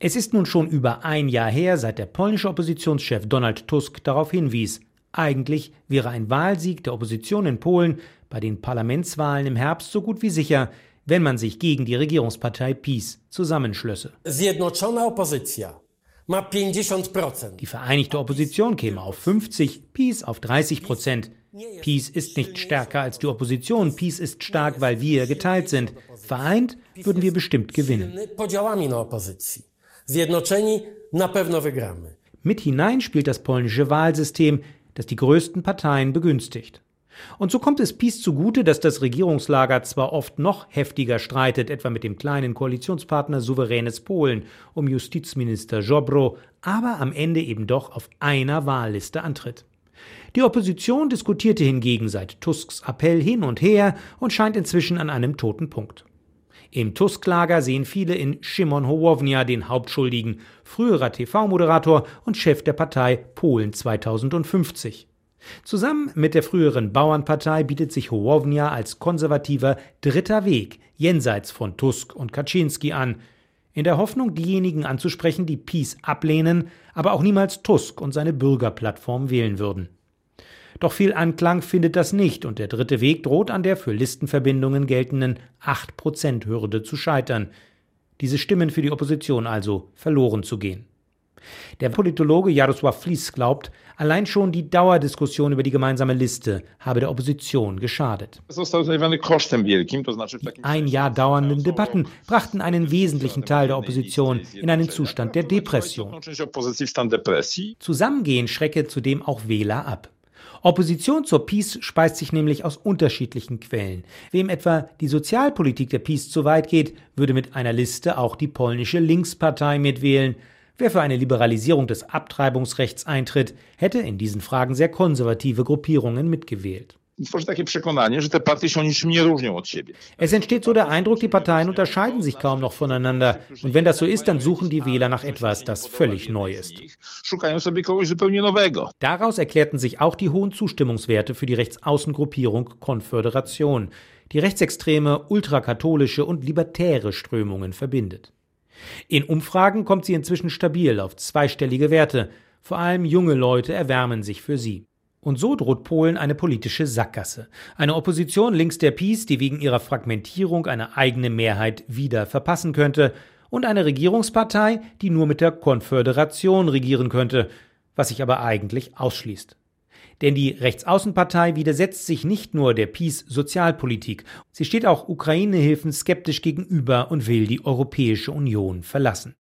Es ist nun schon über ein Jahr her, seit der polnische Oppositionschef Donald Tusk darauf hinwies, eigentlich wäre ein Wahlsieg der Opposition in Polen bei den Parlamentswahlen im Herbst so gut wie sicher, wenn man sich gegen die Regierungspartei PiS zusammenschlösse. Zjednoczona Opozycja ma 50%. Die Vereinigte Opposition käme auf 50, PiS auf 30%. PiS ist nicht stärker als die Opposition. PiS ist stark, weil wir geteilt sind. Vereint würden wir bestimmt gewinnen. Podziałami na opozycji. Zjednoczeni na pewno wygramy. Mit hinein spielt das polnische Wahlsystem, das die größten Parteien begünstigt. Und so kommt es PiS zugute, dass das Regierungslager zwar oft noch heftiger streitet, etwa mit dem kleinen Koalitionspartner Souveränes Polen um Justizminister Ziobro, aber am Ende eben doch auf einer Wahlliste antritt. Die Opposition diskutierte hingegen seit Tusks Appell hin und her und scheint inzwischen an einem toten Punkt. Im Tusk-Lager sehen viele in Szymon Hołownia den Hauptschuldigen, früherer TV-Moderator und Chef der Partei Polen 2050. Zusammen mit der früheren Bauernpartei bietet sich Hołownia als konservativer dritter Weg jenseits von Tusk und Kaczynski an, in der Hoffnung, diejenigen anzusprechen, die PiS ablehnen, aber auch niemals Tusk und seine Bürgerplattform wählen würden. Doch viel Anklang findet das nicht und der dritte Weg droht an der für Listenverbindungen geltenden 8%-Hürde zu scheitern. Diese Stimmen für die Opposition also verloren zu gehen. Der Politologe Jarosław Flis glaubt, allein schon die Dauerdiskussion über die gemeinsame Liste habe der Opposition geschadet. Die ein Jahr dauernden Debatten brachten einen wesentlichen Teil der Opposition in einen Zustand der Depression. Zusammengehen schrecke zudem auch Wähler ab. Opposition zur PiS speist sich nämlich aus unterschiedlichen Quellen. Wem etwa die Sozialpolitik der PiS zu weit geht, würde mit einer Liste auch die polnische Linkspartei mitwählen. Wer für eine Liberalisierung des Abtreibungsrechts eintritt, hätte in diesen Fragen sehr konservative Gruppierungen mitgewählt. Es entsteht so der Eindruck, die Parteien unterscheiden sich kaum noch voneinander. Und wenn das so ist, dann suchen die Wähler nach etwas, das völlig neu ist. Daraus erklärten sich auch die hohen Zustimmungswerte für die Rechtsaußengruppierung Konföderation, die rechtsextreme, ultrakatholische und libertäre Strömungen verbindet. In Umfragen kommt sie inzwischen stabil auf zweistellige Werte. Vor allem junge Leute erwärmen sich für sie. Und so droht Polen eine politische Sackgasse. Eine Opposition links der PiS, die wegen ihrer Fragmentierung eine eigene Mehrheit wieder verpassen könnte. Und eine Regierungspartei, die nur mit der Konföderation regieren könnte, was sich aber eigentlich ausschließt. Denn die Rechtsaußenpartei widersetzt sich nicht nur der PiS-Sozialpolitik. Sie steht auch Ukraine-Hilfen skeptisch gegenüber und will die Europäische Union verlassen.